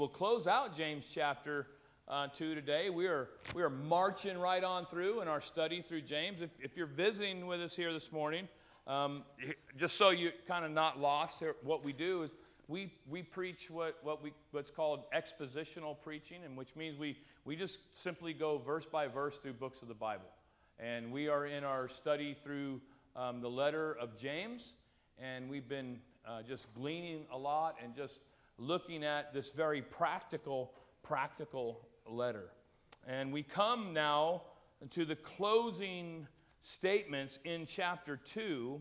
We'll close out James chapter 2 today. We are marching right on through in our study through James. If you're visiting with us here this morning, just so you're kind of not lost, what we do is we preach what's called expositional preaching, and which means we just simply go verse by verse through books of the Bible. And we are in our study through the letter of James, and we've been just gleaning a lot and just looking at this very practical letter. And we come now to the closing statements in chapter 2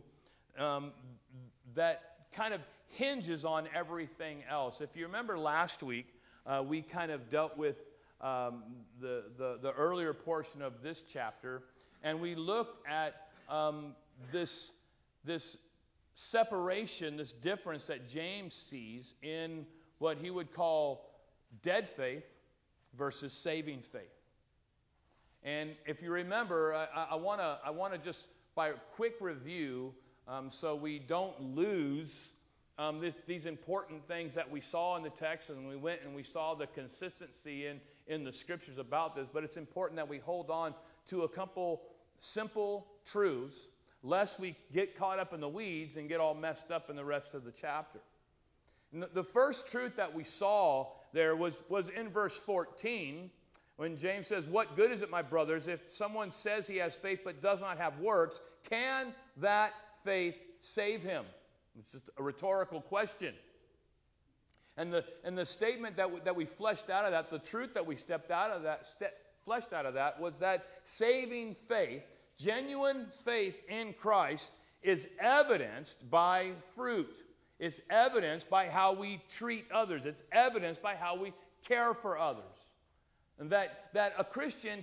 that kind of hinges on everything else. If you remember last week, we kind of dealt with the earlier portion of this chapter, and we looked at this separation, this difference that James sees in what he would call dead faith versus saving faith. And if you remember, I want to just, by a quick review, so we don't lose these important things that we saw in the text, and we went and we saw the consistency in the scriptures about this, but it's important that we hold on to a couple simple truths, lest we get caught up in the weeds and get all messed up in the rest of the chapter. And the first truth that we saw there was in verse 14, when James says, "What good is it, my brothers, if someone says he has faith but does not have works? Can that faith save him?" It's just a rhetorical question. And the statement that we fleshed out of that, the truth that we fleshed out of that, was that saving faith, genuine faith in Christ, is evidenced by fruit. It's evidenced by how we treat others. It's evidenced by how we care for others. And that a Christian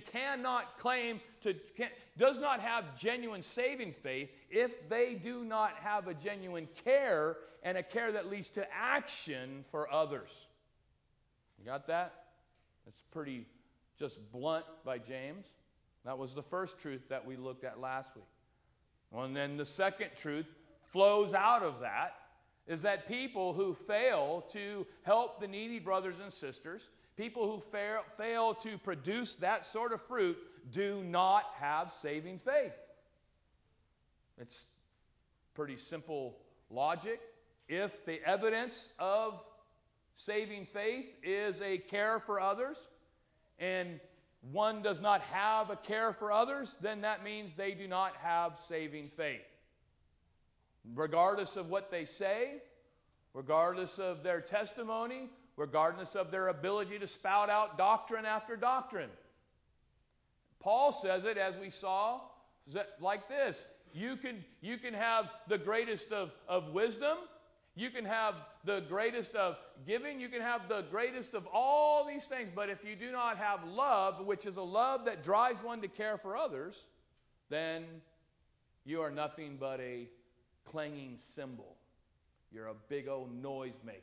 does not have genuine saving faith if they do not have a genuine care, and a care that leads to action for others. You got that? That's pretty just blunt by James. That was the first truth that we looked at last week. Well, and then the second truth flows out of that, is that people who fail to help the needy brothers and sisters, people who fail to produce that sort of fruit, do not have saving faith. It's pretty simple logic. If the evidence of saving faith is a care for others, and one does not have a care for others, then that means they do not have saving faith. Regardless of what they say, regardless of their testimony, regardless of their ability to spout out doctrine after doctrine. Paul says it, as we saw, like this. You can have the greatest of wisdom. You can have the greatest of giving. You can have the greatest of all these things. But if you do not have love, which is a love that drives one to care for others, then you are nothing but a clanging cymbal. You're a big old noisemaker.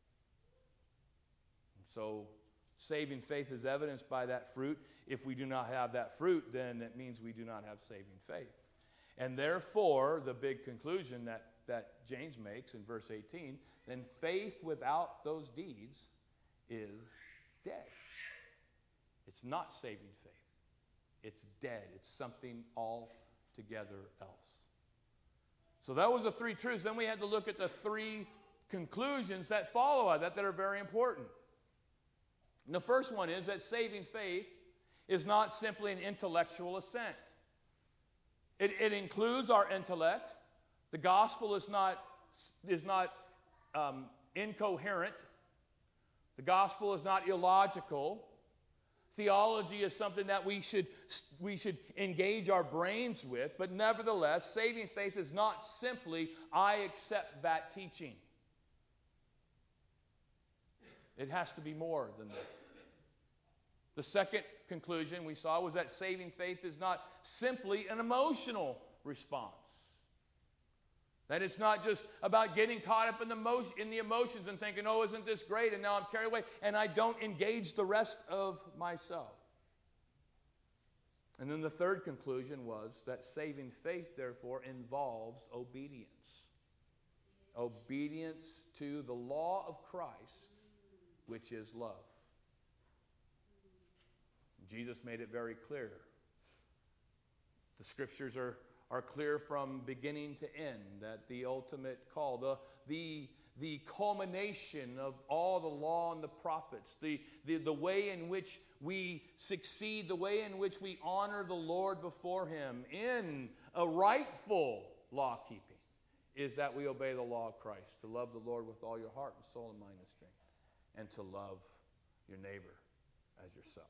So saving faith is evidenced by that fruit. If we do not have that fruit, then it means we do not have saving faith. And therefore, the big conclusion that James makes in verse 18, then faith without those deeds is dead. It's not saving faith. It's dead. It's something altogether else. So that was the three truths. Then we had to look at the three conclusions that follow that are very important. And the first one is that saving faith is not simply an intellectual assent. It includes our intellect. The gospel is not incoherent. The gospel is not illogical. Theology is something that we should engage our brains with, but nevertheless, saving faith is not simply, I accept that teaching. It has to be more than that. The second conclusion we saw was that saving faith is not simply an emotional response. That it's not just about getting caught up in the emotions and thinking, oh, isn't this great? And now I'm carried away, and I don't engage the rest of myself. And then the third conclusion was that saving faith, therefore, involves obedience. Obedience to the law of Christ which is love. Jesus made it very clear. The scriptures are clear from beginning to end that the ultimate call, the culmination of all the law and the prophets, the way in which we succeed, the way in which we honor the Lord before Him in a rightful law keeping, is that we obey the law of Christ, to love the Lord with all your heart and soul and mind and strength, and to love your neighbor as yourself.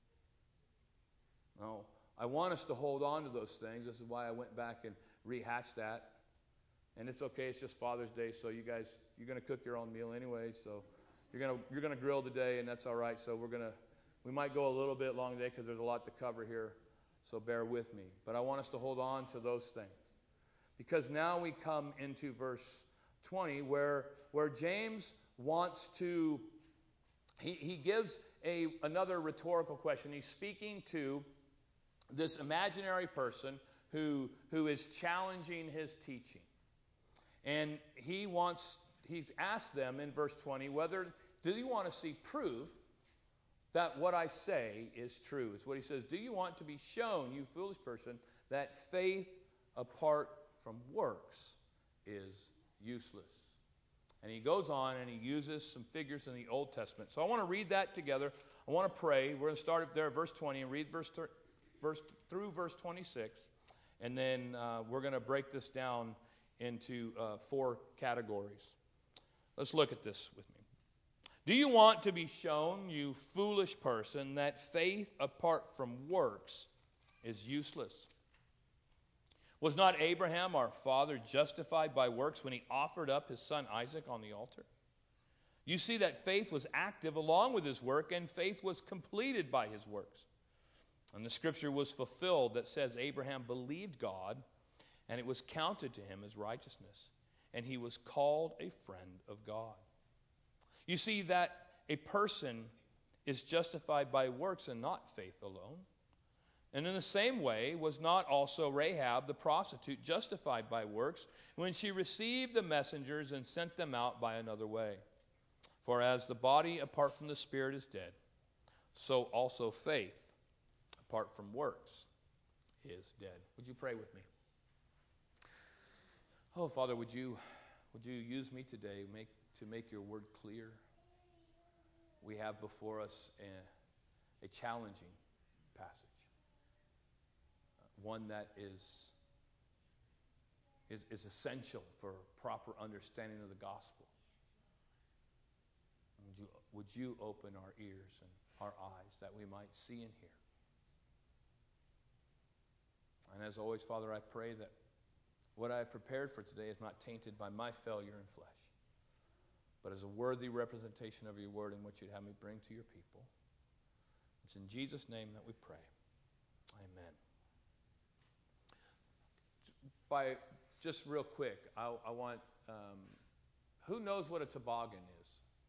Now, I want us to hold on to those things. This is why I went back and rehashed that. And it's okay, it's just Father's Day, so you guys, you're going to cook your own meal anyway, so you're going to grill today, and that's all right. So we might go a little bit long today because there's a lot to cover here, so bear with me. But I want us to hold on to those things. Because now we come into verse 20 where James wants to, he gives another rhetorical question. He's speaking to this imaginary person who is challenging his teaching. And he's asked them in verse 20 do you want to see proof that what I say is true? It's what he says. Do you want to be shown, you foolish person, that faith apart from works is useless? And he goes on and he uses some figures in the Old Testament. So I want to read that together. I want to pray. We're going to start up there at verse 20 and read verse through verse 26. And then we're going to break this down into 4 categories. Let's look at this with me. Do you want to be shown, you foolish person, that faith apart from works is useless? Was not Abraham, our father, justified by works when he offered up his son Isaac on the altar? You see that faith was active along with his work, and faith was completed by his works. And the scripture was fulfilled that says Abraham believed God, and it was counted to him as righteousness, and he was called a friend of God. You see that a person is justified by works and not faith alone. And in the same way was not also Rahab the prostitute justified by works when she received the messengers and sent them out by another way? For as the body apart from the spirit is dead, so also faith apart from works is dead. Would you pray with me? Oh, Father, would you use me today to make your word clear? We have before us a challenging passage. One that is essential for proper understanding of the gospel. Would you open our ears and our eyes that we might see and hear? And as always, Father, I pray that what I have prepared for today is not tainted by my failure in flesh, but is a worthy representation of your word in which you'd have me bring to your people. It's in Jesus' name that we pray. Amen. Just real quick, I want, who knows what a toboggan is?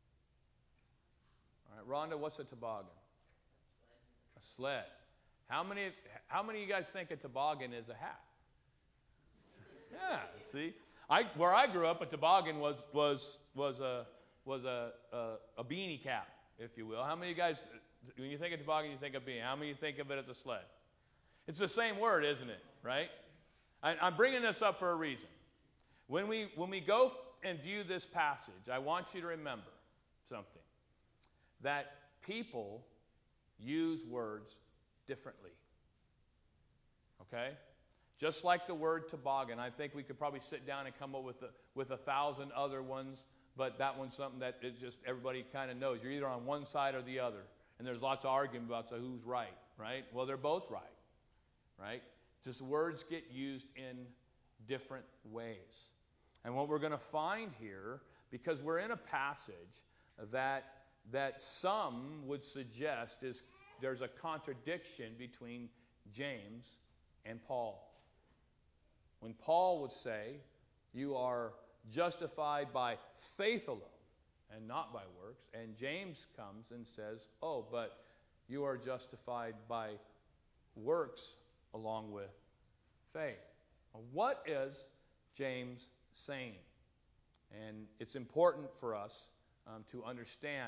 All right, Rhonda, what's a toboggan? A sled. How many of you guys think a toboggan is a hat? Yeah, see? Where I grew up, a toboggan was a beanie cap, if you will. How many of you guys, when you think of toboggan, you think of beanie? How many of you think of it as a sled? It's the same word, isn't it? Right? I'm bringing this up for a reason. When we go and view this passage, I want you to remember something. That people use words differently. Okay? Just like the word toboggan, I think we could probably sit down and come up with 1,000 other ones, but that one's something that it just everybody kind of knows. You're either on one side or the other, and there's lots of argument about who's right? Well, they're both right? Just words get used in different ways. And what we're going to find here, because we're in a passage that some would suggest there's a contradiction between James and Paul. When Paul would say, you are justified by faith alone and not by works, and James comes and says, oh, but you are justified by works along with faith. Well, what is James saying? And it's important for us to understand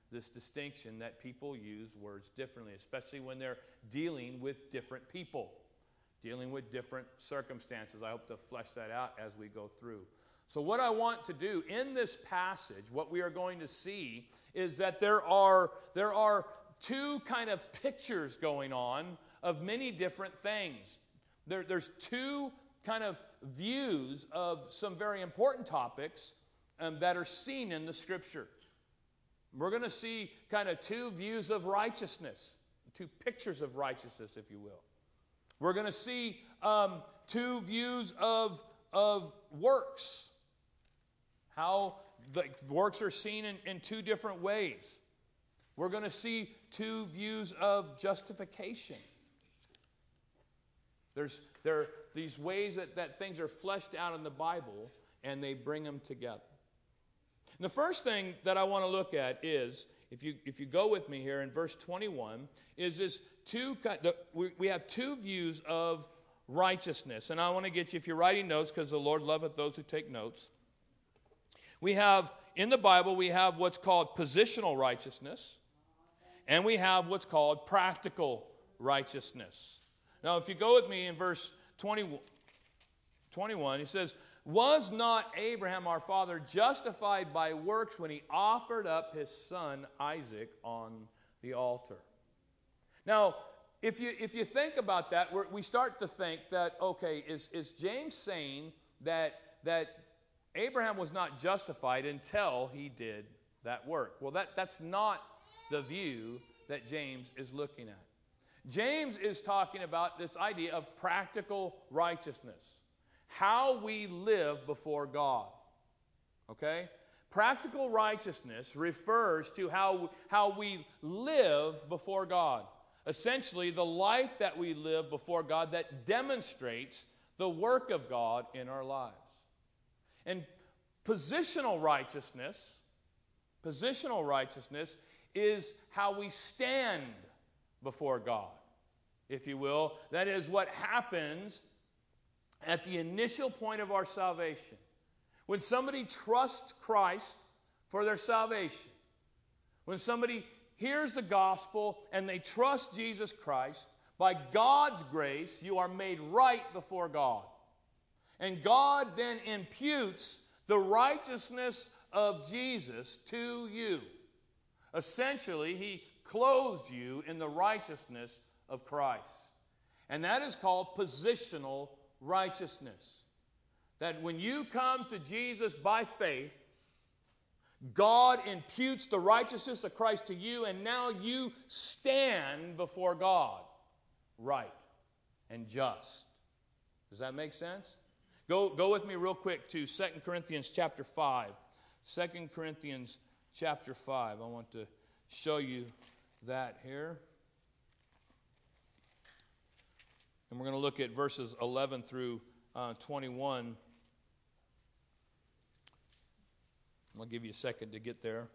this distinction that people use words differently, especially when they're dealing with different people, dealing with different circumstances. I hope to flesh that out as we go through. So what I want to do in this passage, what we are going to see, is that there are two kind of pictures going on of many different things. There's two kind of views of some very important topics that are seen in the Scripture. We're going to see kind of two views of righteousness, two pictures of righteousness, if you will. We're going to see two views of works, how the works are seen in two different ways. We're going to see two views of justification. There are these ways that things are fleshed out in the Bible, and they bring them together. And the first thing that I want to look at is, if you go with me here in verse 21, is this we have two views of righteousness. And I want to get you, if you're writing notes, because the Lord loveth those who take notes. We have, in the Bible, we have what's called positional righteousness, and we have what's called practical righteousness. Now, if you go with me in verse 21, he says, "Was not Abraham our father justified by works when he offered up his son Isaac on the altar?" Now, if you think about that, we start to think that, okay, is James saying that Abraham was not justified until he did that work? Well, that's not the view that James is looking at. James is talking about this idea of practical righteousness, how we live before God. Okay? Practical righteousness refers to how we live before God. Essentially, the life that we live before God that demonstrates the work of God in our lives. And positional righteousness is how we stand before God, if you will. That is what happens at the initial point of our salvation. When somebody trusts Christ for their salvation, when somebody hears the gospel and they trust Jesus Christ, by God's grace, you are made right before God. And God then imputes the righteousness of Jesus to you. Essentially, He clothes you in the righteousness of Christ. And that is called positional righteousness. That when you come to Jesus by faith, God imputes the righteousness of Christ to you, and now you stand before God right and just. Does that make sense? Go with me real quick to 2 Corinthians chapter 5. 2 Corinthians chapter 5. I want to show you that here. And we're going to look at verses 11 through 21. I'll give you a second to get there.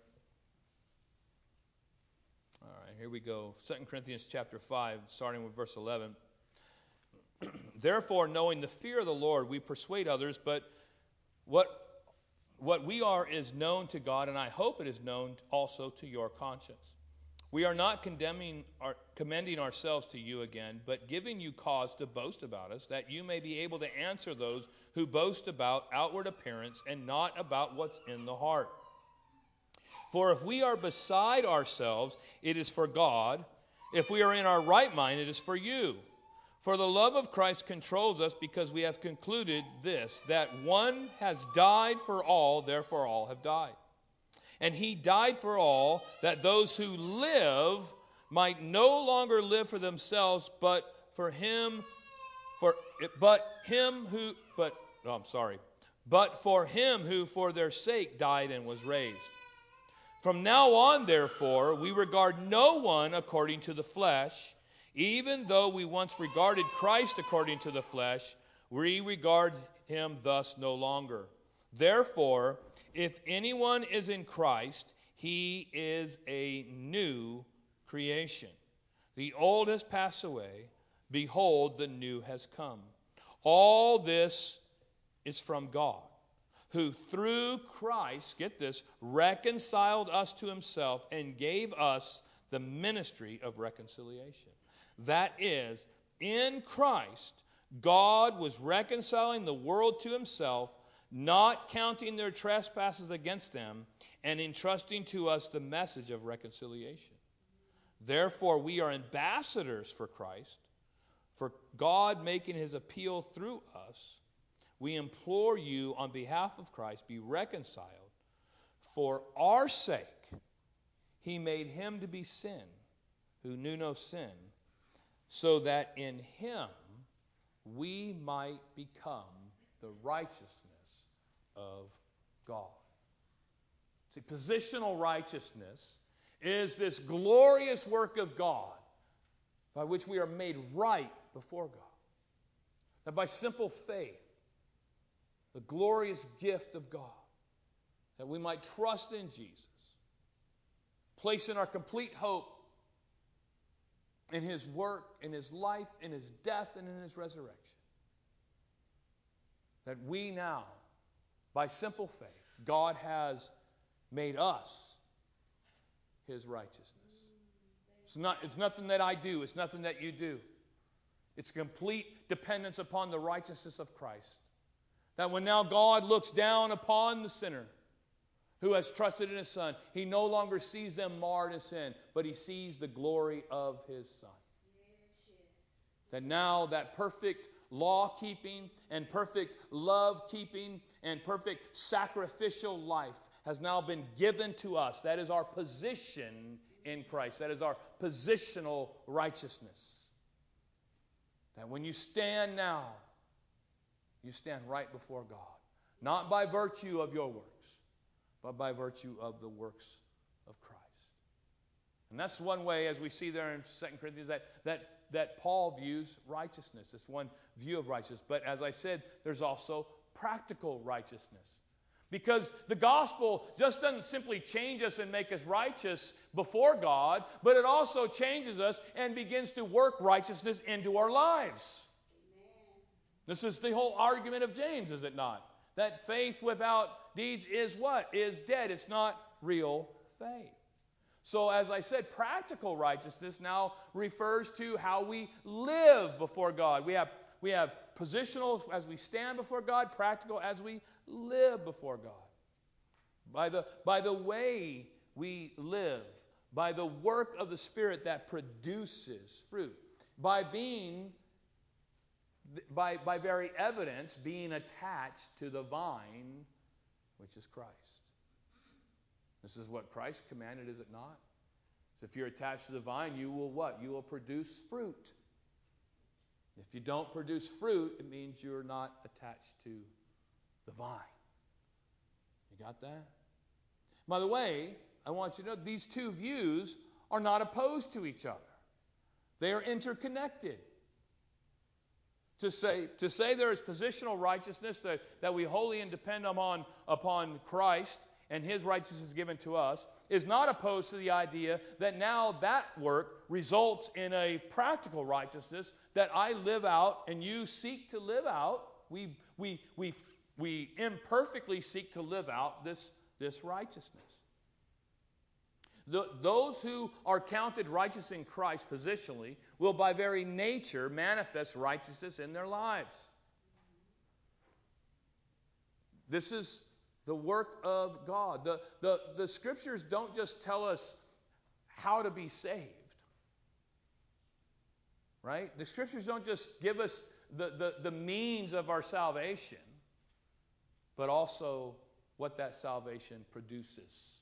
All right, here we go. 2 Corinthians chapter 5, starting with verse 11. "Therefore, knowing the fear of the Lord, we persuade others, but what we are is known to God, and I hope it is known also to your conscience. We are not commending ourselves to you again, but giving you cause to boast about us, that you may be able to answer those who boast about outward appearance and not about what's in the heart. For if we are beside ourselves, it is for God. If we are in our right mind, it is for you. For the love of Christ controls us, because we have concluded this, that one has died for all, therefore all have died. And he died for all, that those who live might no longer live for themselves, but for him who for their sake died and was raised. From now on, therefore, we regard no one according to the flesh. Even though we once regarded Christ according to the flesh, we regard him thus no longer. Therefore, if anyone is in Christ, he is a new creation. The old has passed away. Behold, the new has come. All this is from God, who through Christ, get this, reconciled us to himself and gave us the ministry of reconciliation. That is, in Christ, God was reconciling the world to himself, not counting their trespasses against them, and entrusting to us the message of reconciliation. Therefore, we are ambassadors for Christ, for God making his appeal through us. We implore you on behalf of Christ, be reconciled. For our sake, he made him to be sin, who knew no sin, so that in him we might become the righteousness of God. See, positional righteousness is this glorious work of God by which we are made right before God. That by simple faith, the glorious gift of God, that we might trust in Jesus, placing our complete hope in his work, in his life, in his death, and in his resurrection. That we now, by simple faith, God has made us his righteousness. It's nothing that I do. It's nothing that you do. It's complete dependence upon the righteousness of Christ. That when now God looks down upon the sinner who has trusted in his Son, he no longer sees them marred in sin, but he sees the glory of his Son. That now that perfect law-keeping and perfect love-keeping and perfect sacrificial life has now been given to us. That is our position in Christ. That is our positional righteousness. That when you stand now, you stand right before God. Not by virtue of your works, but by virtue of the works of Christ. And that's one way, as we see there in 2 Corinthians, that Paul views righteousness. It's one view of righteousness. But as I said, there's also practical righteousness. Because the gospel just doesn't simply change us and make us righteous before God, but it also changes us and begins to work righteousness into our lives. Amen. This is the whole argument of James, is it not? That faith without deeds is what? Is dead. It's not real faith. So as I said, practical righteousness now refers to how we live before God. We have positional as we stand before God, practical as we live before God. By the way we live, by the work of the Spirit that produces fruit, by very evidence being attached to the vine, which is Christ. This is what Christ commanded, is it not? So if you're attached to the vine, you will what? You will produce fruit. If you don't produce fruit, it means you're not attached to the vine. You got that? By the way, I want you to know these two views are not opposed to each other. They are interconnected. To say there is positional righteousness that we wholly and depend upon Christ and his righteousness is given to us is not opposed to the idea that now that work results in a practical righteousness that I live out and you seek to live out. We imperfectly seek to live out this righteousness. Those who are counted righteous in Christ positionally will by very nature manifest righteousness in their lives. This is the work of God. The Scriptures don't just tell us how to be saved. Right? The Scriptures don't just give us the means of our salvation, but also what that salvation produces.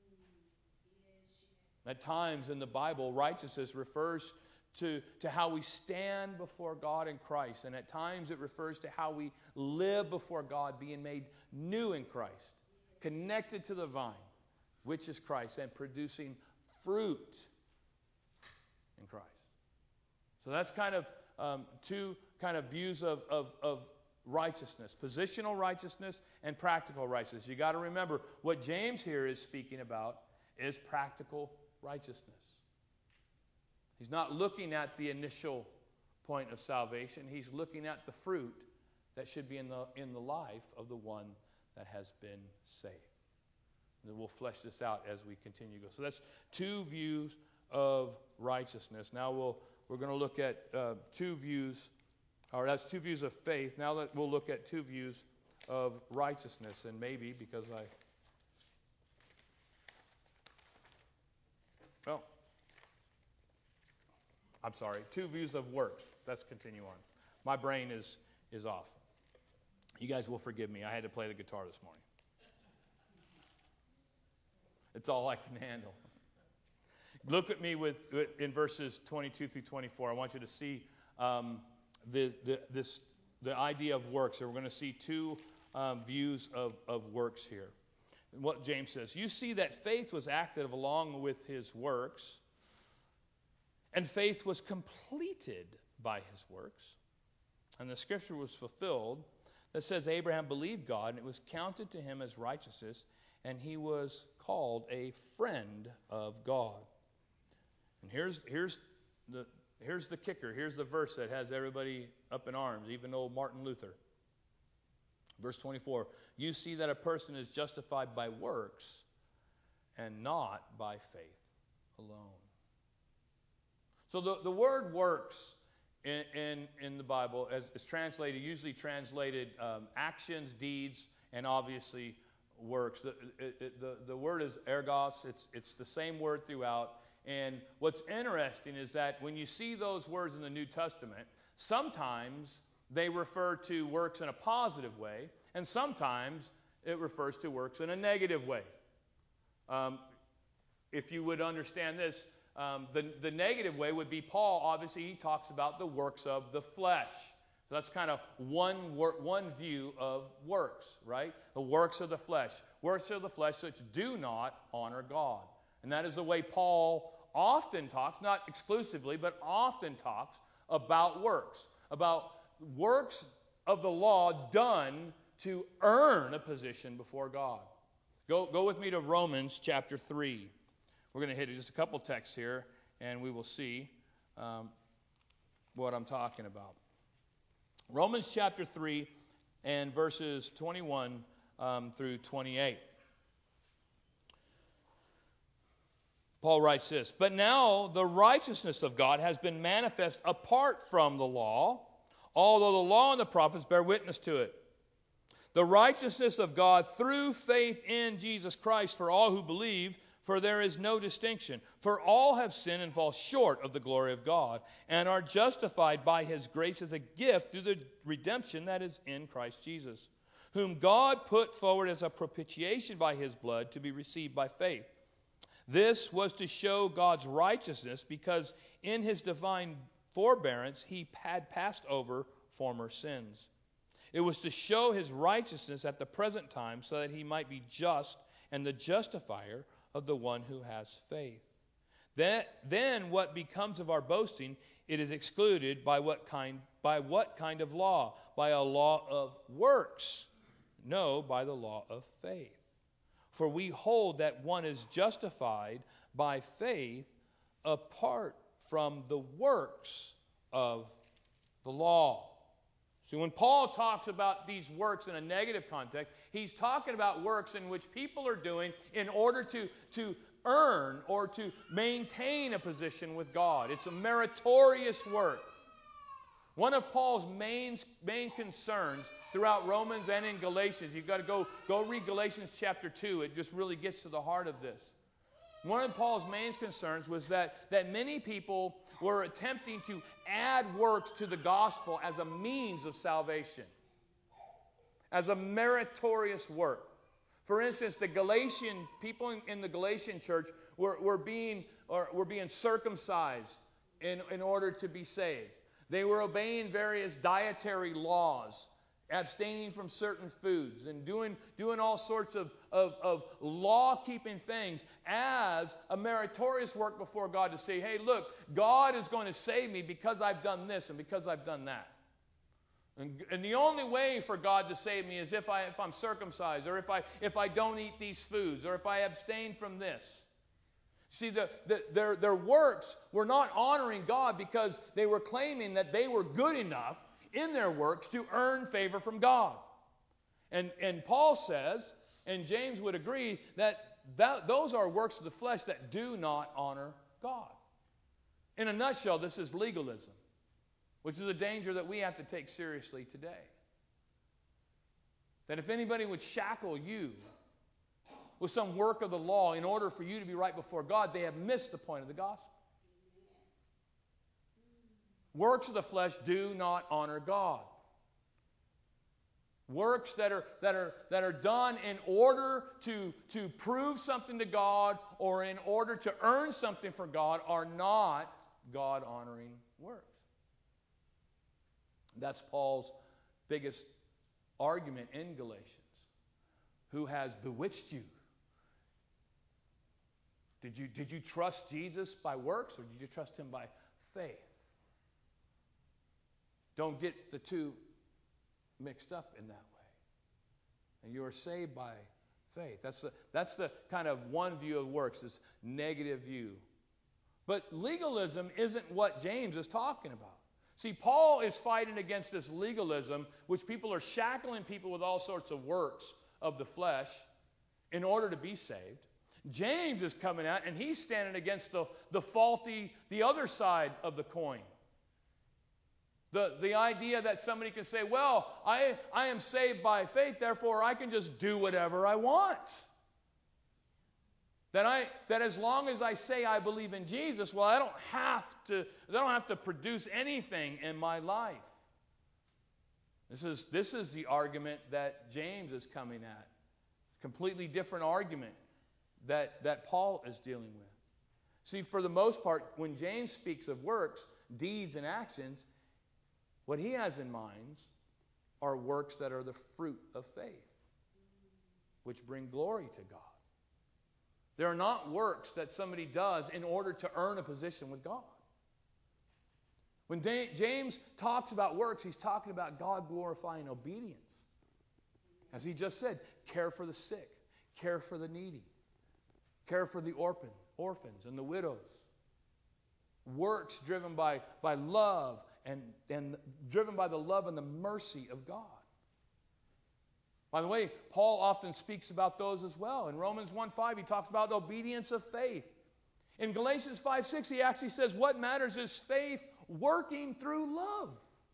At times in the Bible, righteousness refers to how we stand before God in Christ. And at times it refers to how we live before God, being made new in Christ, connected to the vine, which is Christ, and producing fruit in Christ. So that's kind of two kind of views of righteousness, positional righteousness and practical righteousness. You got to remember what James here is speaking about is practical righteousness. He's not looking at the initial point of salvation. He's looking at the fruit that should be in the life of the one that has been saved. And we'll flesh this out as we continue to go. So that's two views of righteousness. Now we're going to look at two views, or that's two views of faith. Now that we'll look at two views of righteousness, and maybe because I'm sorry, two views of works. Let's continue on. My brain is off. You guys will forgive me. I had to play the guitar this morning. It's all I can handle. Look at me in verses 22 through 24. I want you to see the idea of works. So we're going to see two views of works here. What James says, you see that faith was active along with his works, and faith was completed by his works. And the scripture was fulfilled that says Abraham believed God, and it was counted to him as righteousness, and he was called a friend of God. And here's the kicker. Here's the verse that has everybody up in arms, even old Martin Luther. Verse 24, you see that a person is justified by works and not by faith alone. So the word works in the Bible is translated, usually translated actions, deeds, and obviously works. The word is ergos. It's the same word throughout. And what's interesting is that when you see those words in the New Testament, sometimes they refer to works in a positive way, and sometimes it refers to works in a negative way. If you would understand this, the negative way would be Paul. Obviously, he talks about the works of the flesh. So that's kind of one view of works, right? The works of the flesh. Works of the flesh which do not honor God. And that is the way Paul often talks, not exclusively, but often talks about works. About works of the law done to earn a position before God. Go with me to Romans chapter 3. We're going to hit just a couple texts here, and we will see what I'm talking about. Romans chapter 3 and verses 21 through 28. Paul writes this, but now the righteousness of God has been manifest apart from the law, although the law and the prophets bear witness to it. The righteousness of God through faith in Jesus Christ for all who believe, for there is no distinction. For all have sinned and fall short of the glory of God, and are justified by his grace as a gift through the redemption that is in Christ Jesus, whom God put forward as a propitiation by his blood to be received by faith. This was to show God's righteousness, because in his divine forbearance he had passed over former sins. It was to show his righteousness at the present time, so that he might be just and the justifier of the one who has faith. Then what becomes of our boasting? It is excluded by what kind of law? By a law of works? No, by the law of faith. For we hold that one is justified by faith apart from the works of the law. So when Paul talks about these works in a negative context, he's talking about works in which people are doing in order to earn or to maintain a position with God. It's a meritorious work. One of Paul's main concerns throughout Romans and in Galatians, you've got to go read Galatians chapter 2. It just really gets to the heart of this. One of Paul's main concerns was that many people were attempting to add works to the gospel as a means of salvation, as a meritorious work. For instance, the Galatian people in the Galatian church were being circumcised in order to be saved. They were obeying various dietary laws, abstaining from certain foods, and doing all sorts of law-keeping things as a meritorious work before God to say, hey, look, God is going to save me because I've done this and because I've done that. And the only way for God to save me is if I'm circumcised, or if I don't eat these foods, or if I abstain from this. See, their works were not honoring God because they were claiming that they were good enough in their works to earn favor from God. And Paul says, and James would agree, that those are works of the flesh that do not honor God. In a nutshell, this is legalism, which is a danger that we have to take seriously today. That if anybody would shackle you with some work of the law in order for you to be right before God, they have missed the point of the gospel. Works of the flesh do not honor God. Works that are done in order to prove something to God or in order to earn something for God are not God-honoring works. That's Paul's biggest argument in Galatians. Who has bewitched you? Did you trust Jesus by works, or did you trust him by faith? Don't get the two mixed up in that way. And you are saved by faith. That's the kind of one view of works, this negative view. But legalism isn't what James is talking about. See, Paul is fighting against this legalism, which people are shackling people with all sorts of works of the flesh in order to be saved. James is coming out, and he's standing against the other side of the coin. The idea that somebody can say, well, I am saved by faith, therefore I can just do whatever I want. That as long as I say I believe in Jesus, well, I don't have to produce anything in my life. This is the argument that James is coming at. Completely different argument that Paul is dealing with. See, for the most part, when James speaks of works, deeds, and actions, what he has in mind are works that are the fruit of faith, which bring glory to God. They are not works that somebody does in order to earn a position with God. When James talks about works, he's talking about God-glorifying obedience. As he just said, care for the sick, care for the needy, care for the orphans and the widows. Works driven by love and driven by the love and the mercy of God. By the way, Paul often speaks about those as well. In Romans 1:5, he talks about the obedience of faith. In Galatians 5:6, he actually says, what matters is faith working through love.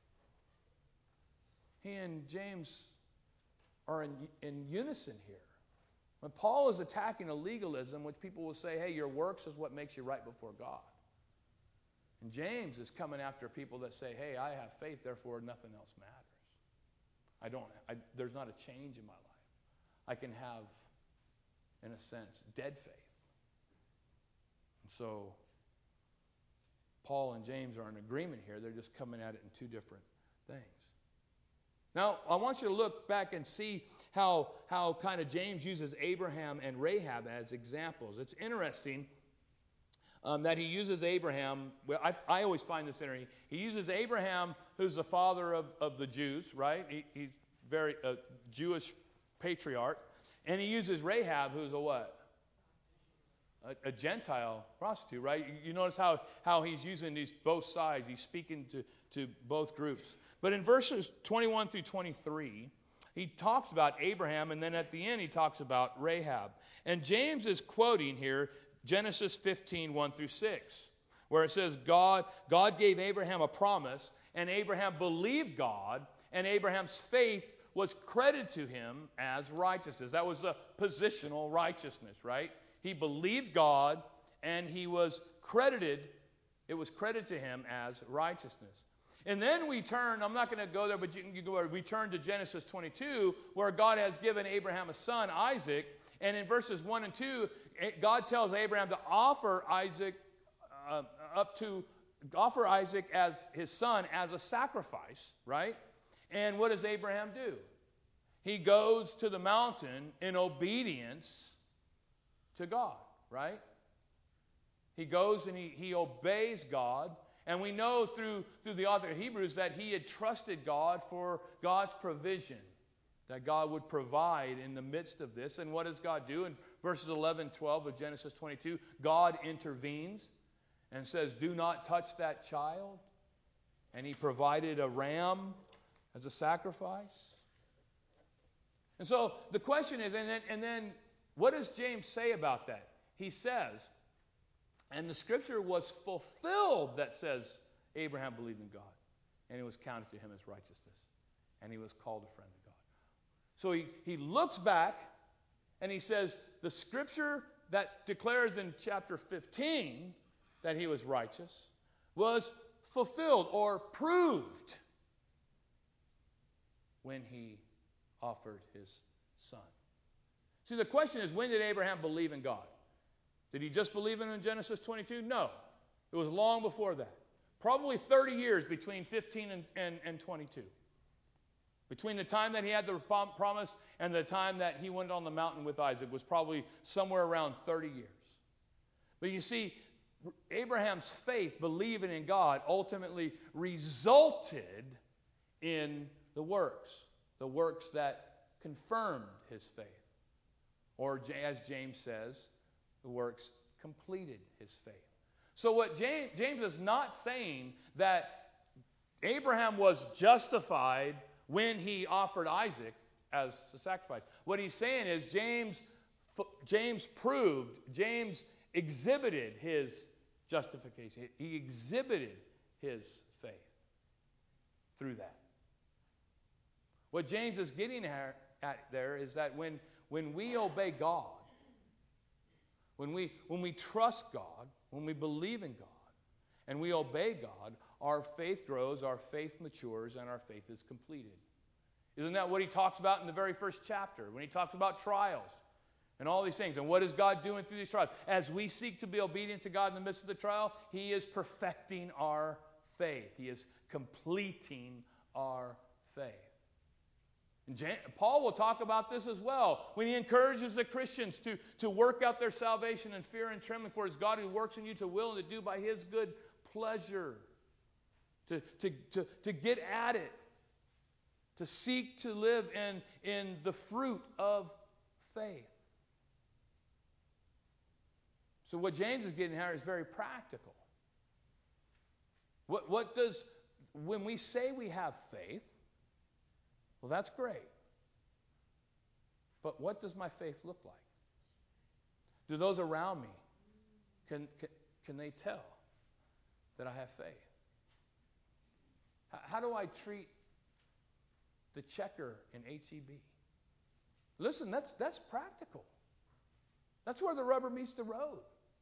He and James are in unison here. When Paul is attacking a legalism, which people will say, hey, your works is what makes you right before God. And James is coming after people that say, hey, I have faith, therefore nothing else matters. There's not a change in my life. I can have, in a sense, dead faith. And so Paul and James are in agreement here. They're just coming at it in two different things. Now, I want you to look back and see how kind of James uses Abraham and Rahab as examples. It's interesting that he uses Abraham. Well, I always find this interesting. He uses Abraham, who's the father of the Jews, right? He's very Jewish patriarch. And he uses Rahab, who's a what? A Gentile prostitute, right? You notice how he's using both sides. He's speaking to both groups. But in verses 21 through 23, he talks about Abraham, and then at the end he talks about Rahab. And James is quoting here Genesis 15, 1 through 6, where it says, God gave Abraham a promise, and Abraham believed God, and Abraham's faith was credited to him as righteousness. That was a positional righteousness, right? He believed God, and it was credited to him as righteousness. And then we turn, I'm not going to go there, but we turn to Genesis 22, where God has given Abraham a son, Isaac. And in verses 1 and 2, God tells Abraham to offer Isaac as his son as a sacrifice, right? And what does Abraham do? He goes to the mountain in obedience to God, right? He goes and he obeys God. And we know through the author of Hebrews that he had trusted God for God's provision, that God would provide in the midst of this. And what does God do? In verses 11 12 of Genesis 22, God intervenes and says, do not touch that child. And he provided a ram as a sacrifice. And so the question is, and then what does James say about that? He says, and the scripture was fulfilled that says Abraham believed in God, and it was counted to him as righteousness, and he was called a friend of God. So he looks back, and he says, the scripture that declares in chapter 15 that he was righteous was fulfilled or proved when he offered his son. See, the question is, when did Abraham believe in God? Did he just believe in him in Genesis 22? No. It was long before that. Probably 30 years between 15 and 22. Between the time that he had the promise and the time that he went on the mountain with Isaac was probably somewhere around 30 years. But you see, Abraham's faith, believing in God, ultimately resulted in the works that confirmed his faith. Or as James says, the works completed his faith. So what James is not saying that Abraham was justified when he offered Isaac as the sacrifice. What he's saying is James exhibited his justification. He exhibited his faith through that. What James is getting at there is that when we obey God, when we trust God, when we believe in God, and we obey God, our faith grows, our faith matures, and our faith is completed. Isn't that what he talks about in the very first chapter, when he talks about trials and all these things? And what is God doing through these trials? As we seek to be obedient to God in the midst of the trial, he is perfecting our faith. He is completing our faith. And Paul will talk about this as well when he encourages the Christians to work out their salvation in fear and trembling, for it's God who works in you to will and to do by his good pleasure. To get at it. To seek to live in the fruit of faith. So what James is getting here is very practical. When we say we have faith, well, that's great. But what does my faith look like? Do those around me, can they tell that I have faith? How do I treat the checker in HEB? Listen, that's practical. That's where the rubber meets the road.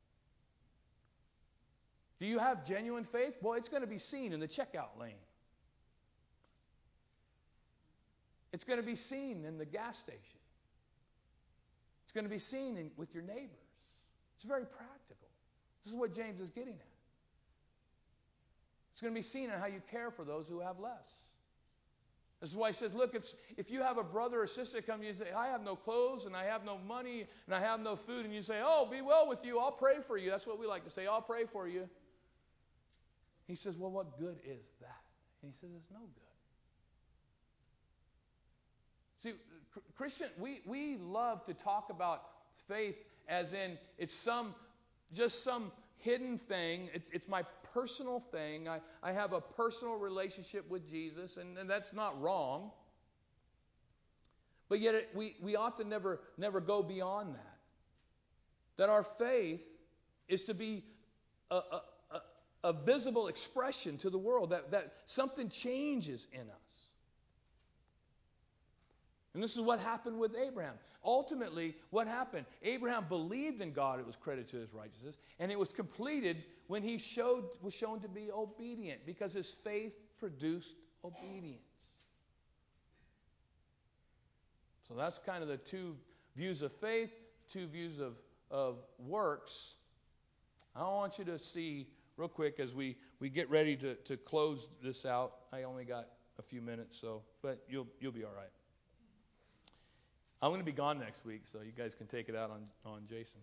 Do you have genuine faith? Well, it's going to be seen in the checkout lane. It's going to be seen in the gas station. It's going to be seen with your neighbors. It's very practical. This is what James is getting at. It's going to be seen in how you care for those who have less. This is why he says, look, if you have a brother or sister come to you and say, I have no clothes and I have no money and I have no food, and you say, oh, be well with you, I'll pray for you. That's what we like to say, I'll pray for you. He says, well, what good is that? And he says, it's no good. See, Christian, we love to talk about faith as in it's some hidden thing. It's my personal thing. I have a personal relationship with Jesus, and that's not wrong. But yet we often never go beyond that. That our faith is to be a visible expression to the world, that something changes in us. And this is what happened with Abraham. Ultimately, what happened? Abraham believed in God, it was credited to his righteousness, and it was completed when he was shown to be obedient, because his faith produced obedience. So that's kind of the two views of faith, two views of works. I want you to see real quick as we get ready to close this out. I only got a few minutes, but you'll be all right. I'm going to be gone next week, so you guys can take it out on Jason.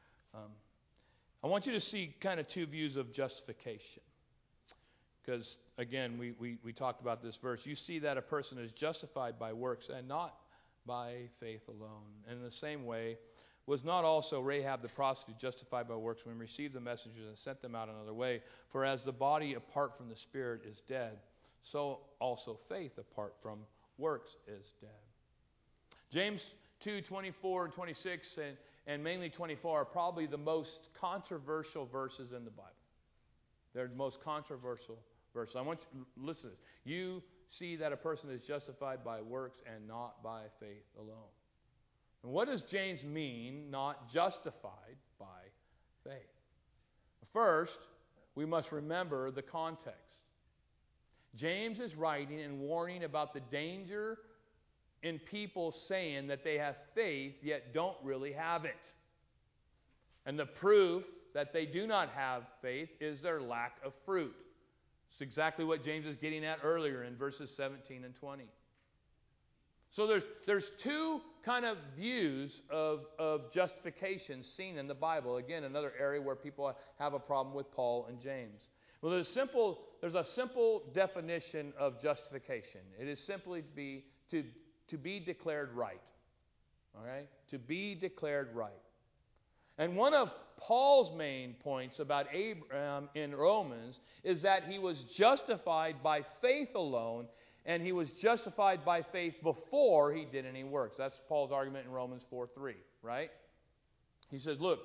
I want you to see kind of two views of justification. Because, again, we talked about this verse. You see that a person is justified by works and not by faith alone. And in the same way, was not also Rahab the prostitute justified by works when received the messengers and sent them out another way? For as the body apart from the spirit is dead, so also faith apart from works is dead. James 2:24 and 26 and mainly 24 are probably the most controversial verses in the Bible. They're the most controversial verses. I want you to listen to this. You see that a person is justified by works and not by faith alone. And what does James mean, not justified by faith? First, we must remember the context. James is writing and warning about the danger in people saying that they have faith yet don't really have it. And the proof that they do not have faith is their lack of fruit. It's exactly what James is getting at earlier in verses 17 and 20. So there's two kind of views of justification seen in the Bible. Again, another area where people have a problem with Paul and James. Well, there's a simple definition of justification. It is simply to be declared right. All right? To be declared right. And one of Paul's main points about Abraham in Romans is that he was justified by faith alone, and he was justified by faith before he did any works. That's Paul's argument in Romans 4:3, right? He says, look,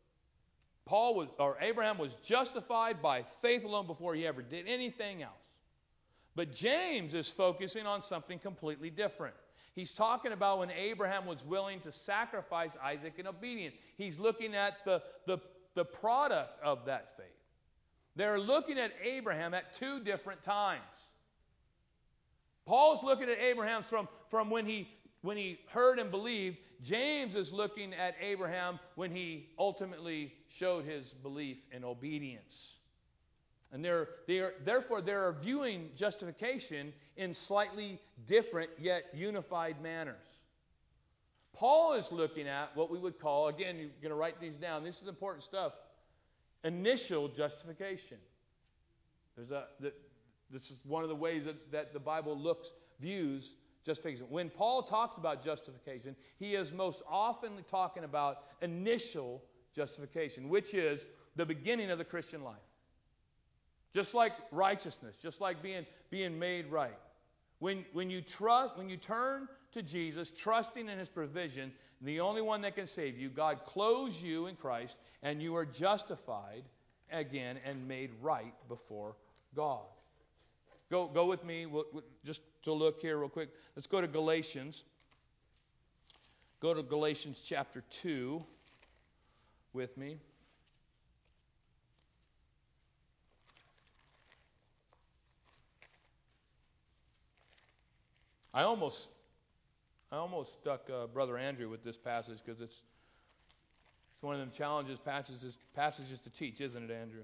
Abraham was justified by faith alone before he ever did anything else. But James is focusing on something completely different. He's talking about when Abraham was willing to sacrifice Isaac in obedience. He's looking at the product of that faith. They're looking at Abraham at two different times. Paul's looking at Abraham from when he heard and believed. James is looking at Abraham when he ultimately showed his belief in obedience. And therefore, they're viewing justification in slightly different yet unified manners. Paul is looking at what we would call, again, you're going to write these down. This is important stuff. Initial justification. This is one of the ways that the Bible views justification. When Paul talks about justification, he is most often talking about initial justification, which is the beginning of the Christian life. Just like righteousness, just like being made right. When you turn to Jesus, trusting in his provision, the only one that can save you, God clothes you in Christ, and you are justified again and made right before God. Go with me, just to look here real quick. Let's go to Galatians. Go to Galatians chapter 2 with me. I almost stuck Brother Andrew with this passage because it's one of them passages to teach, isn't it, Andrew?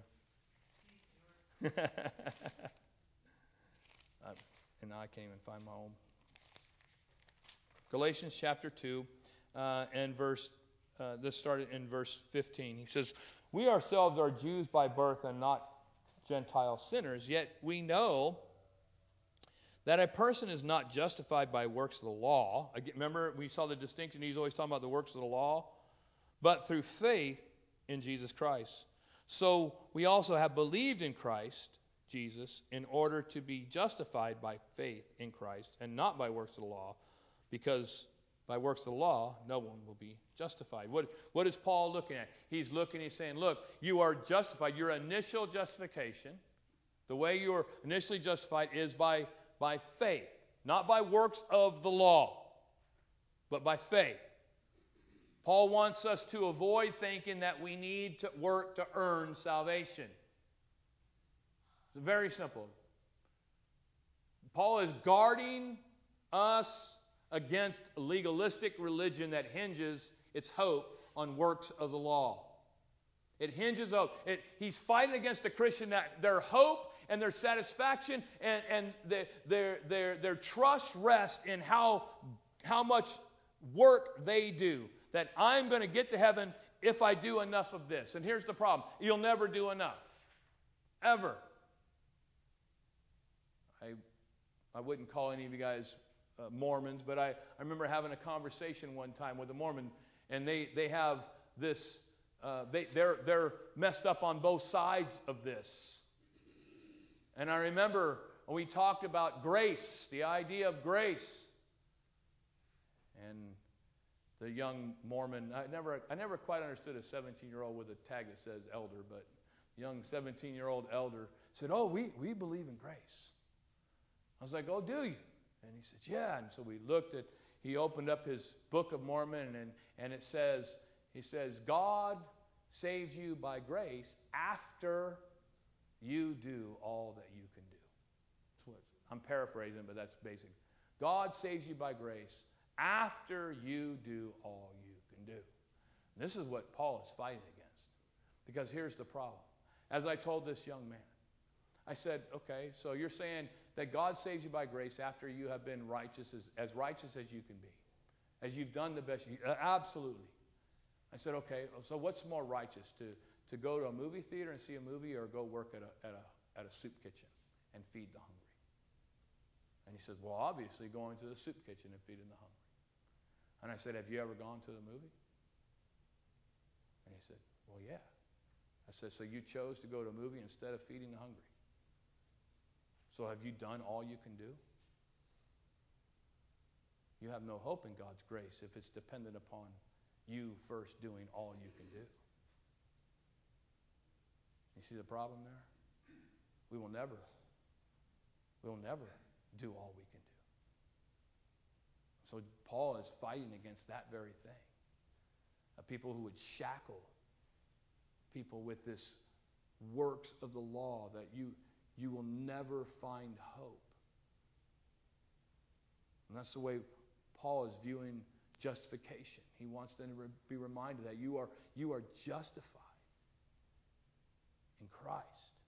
And I can't even find my own. Galatians chapter 2 and this started in verse 15. He says, "We ourselves are Jews by birth and not Gentile sinners, yet we know that a person is not justified by works of the law." Again, remember, we saw the distinction. He's always talking about the works of the law. But through faith in Jesus Christ. So we also have believed in Christ Jesus in order to be justified by faith in Christ and not by works of the law, because by works of the law, no one will be justified. What is Paul looking at? He's saying, look, you are justified. Your initial justification, the way you are initially justified is by faith, not by works of the law, but by faith. Paul wants us to avoid thinking that we need to work to earn salvation. It's very simple. Paul is guarding us against a legalistic religion that hinges its hope on works of the law. It hinges on it. He's fighting against a Christian that their hope and their satisfaction and their trust rests in how much work they do. That I'm going to get to heaven if I do enough of this. And here's the problem. You'll never do enough. Ever. I wouldn't call any of you guys Mormons, but I remember having a conversation one time with a Mormon, and they have this, they're messed up on both sides of this. And I remember we talked about grace, the idea of grace. And the young Mormon, I never quite understood a 17-year-old with a tag that says elder, but young 17-year-old elder said, "Oh, we believe in grace." I was like, "Oh, do you?" And he said, "Yeah." And so he opened up his Book of Mormon, and it says, he says, "God saves you by grace after you do all that you can do." I'm paraphrasing, but that's basic. God saves you by grace after you do all you can do. And this is what Paul is fighting against. Because here's the problem. As I told this young man, I said, okay, so you're saying that God saves you by grace after you have been righteous as you can be, as you've done the best you can. Absolutely. I said, okay, so what's more righteous, to go to a movie theater and see a movie, or go work at a soup kitchen and feed the hungry? And he says, well, obviously going to the soup kitchen and feeding the hungry. And I said, have you ever gone to the movie? And he said, well, yeah. I said, so you chose to go to a movie instead of feeding the hungry. So have you done all you can do? You have no hope in God's grace if it's dependent upon you first doing all you can do. You see the problem there? We will never do all we can do. So Paul is fighting against that very thing. People who would shackle people with this works of the law, that you will never find hope. And that's the way Paul is viewing justification. He wants them to be reminded that you are justified in Christ.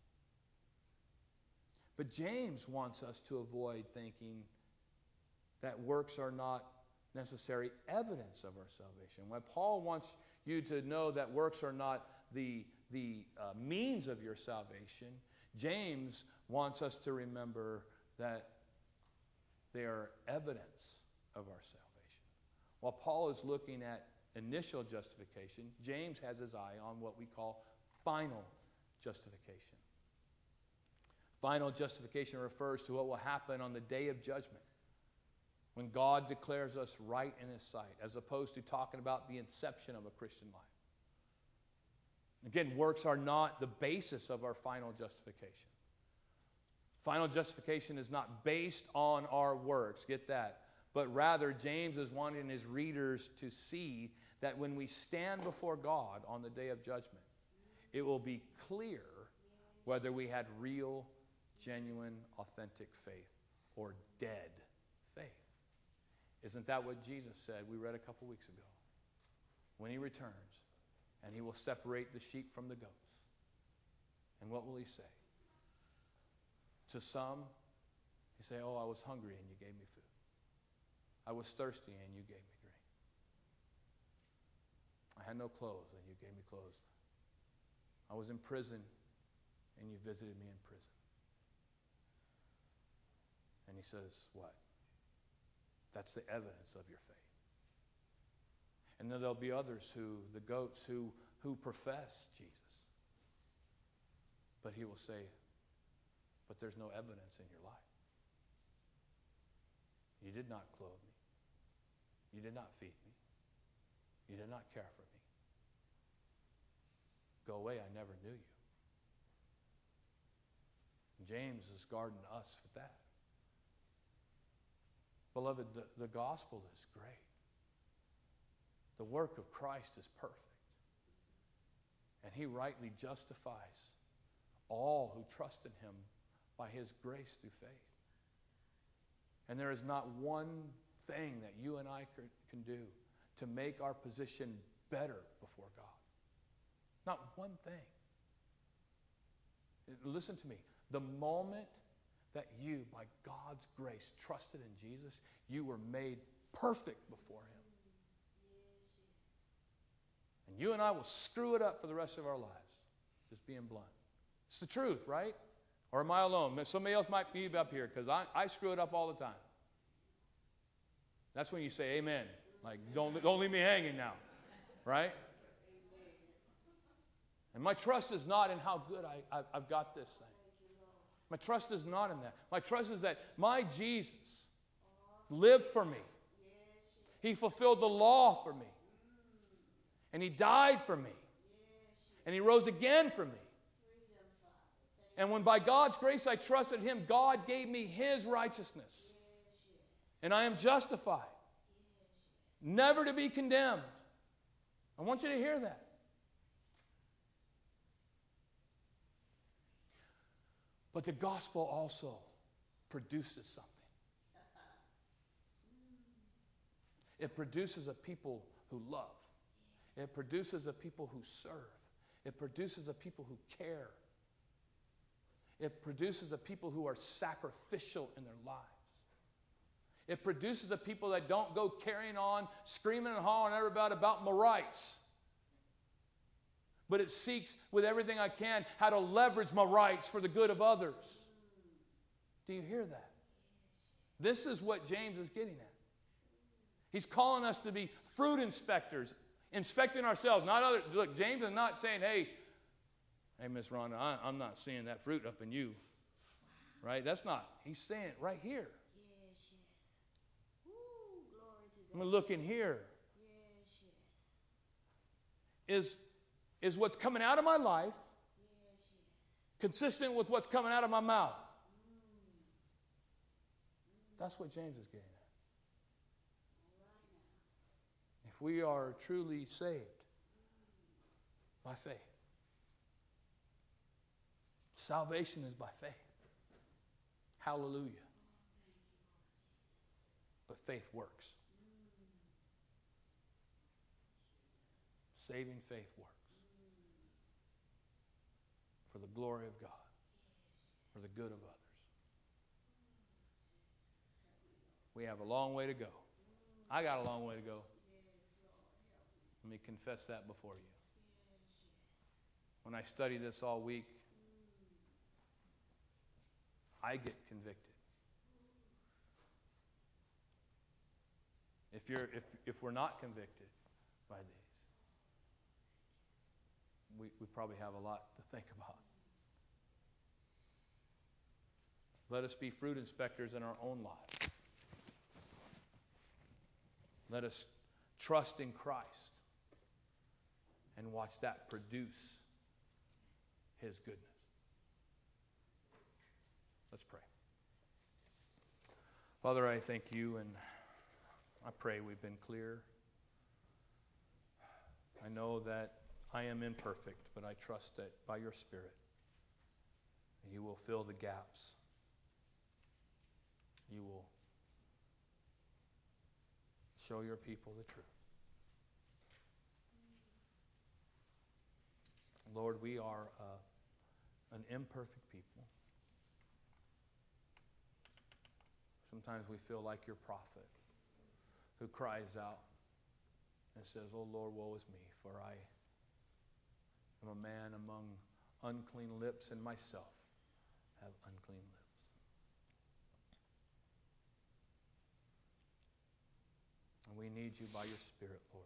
But James wants us to avoid thinking that works are not necessary evidence of our salvation. When Paul wants you to know that works are not the means of your salvation, James wants us to remember that they are evidence of our salvation. While Paul is looking at initial justification, James has his eye on what we call final justification. Final justification refers to what will happen on the day of judgment, when God declares us right in His sight, as opposed to talking about the inception of a Christian life. Again, works are not the basis of our final justification. Final justification is not based on our works, get that. But rather, James is wanting his readers to see that when we stand before God on the day of judgment, it will be clear whether we had real, genuine, authentic faith or dead faith. Isn't that what Jesus said? We read a couple weeks ago. When He returns, and He will separate the sheep from the goats. And what will He say? To some, He say, oh, I was hungry and you gave me food. I was thirsty and you gave me drink. I had no clothes and you gave me clothes. I was in prison and you visited me in prison. And He says, what? That's the evidence of your faith. And then there'll be others the goats who profess Jesus. But He will say, but there's no evidence in your life. You did not clothe me. You did not feed me. You did not care for me. Go away, I never knew you. And James is guarding us with that. Beloved, the gospel is great. The work of Christ is perfect. And He rightly justifies all who trust in Him by His grace through faith. And there is not one thing that you and I can do to make our position better before God. Not one thing. Listen to me. The moment that you, by God's grace, trusted in Jesus, you were made perfect before Him. And you and I will screw it up for the rest of our lives. Just being blunt. It's the truth, right? Or am I alone? Somebody else might be up here, because I screw it up all the time. That's when you say amen. Like, don't leave me hanging now. Right? And my trust is not in how good I've got this thing. My trust is not in that. My trust is that my Jesus lived for me. He fulfilled the law for me. And He died for me. And He rose again for me. And when by God's grace I trusted Him, God gave me His righteousness. And I am justified. Never to be condemned. I want you to hear that. But the gospel also produces something. It produces a people who love. It produces a people who serve. It produces a people who care. It produces a people who are sacrificial in their lives. It produces a people that don't go carrying on, screaming and hollering everybody about my rights. But it seeks with everything I can how to leverage my rights for the good of others. Do you hear that? This is what James is getting at. He's calling us to be fruit inspectors, inspecting ourselves, not others. Look, James is not saying, hey, Miss Rhonda, I'm not seeing that fruit up in you. Right? That's not. He's saying it right here. I'm going to look in here. Is what's coming out of my life consistent with what's coming out of my mouth? That's what James is getting at. If we are truly saved by faith, salvation is by faith. Hallelujah. But faith works. Saving faith works. For the glory of God. For the good of others. We have a long way to go. I got a long way to go. Let me confess that before you. When I study this all week, I get convicted. If we're not convicted by these, we probably have a lot to think about. Let us be fruit inspectors in our own lives. Let us trust in Christ and watch that produce His goodness. Let's pray. Father, I thank you and I pray we've been clear. I know that I am imperfect, but I trust that by your Spirit, you will fill the gaps. You will show your people the truth. Lord, we are an imperfect people. Sometimes we feel like your prophet who cries out and says, "Oh Lord, woe is me, for I am a man among unclean lips, and myself have unclean lips." And we need you by your Spirit, Lord,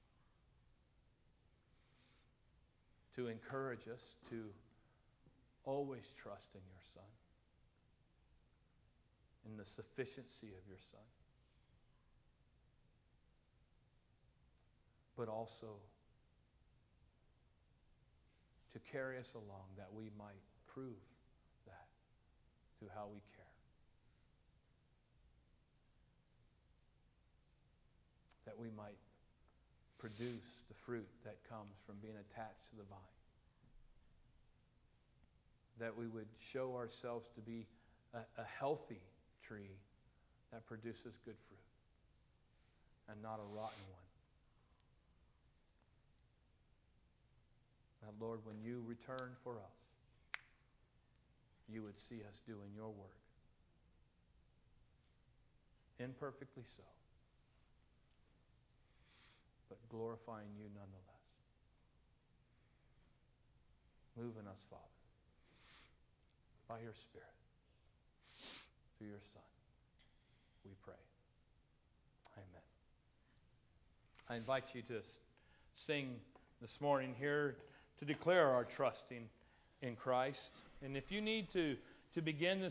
to encourage us to always trust in your Son, in the sufficiency of your Son, but also to carry us along that we might prove that through how we care. That we might produce the fruit that comes from being attached to the vine. That we would show ourselves to be a healthy tree that produces good fruit and not a rotten one. That, Lord, when you return for us, you would see us doing your work. Imperfectly so, but glorifying you nonetheless. Move in us, Father, by your Spirit, through your Son, we pray. Amen. I invite you to sing this morning here to declare our trusting in Christ. And if you need to begin this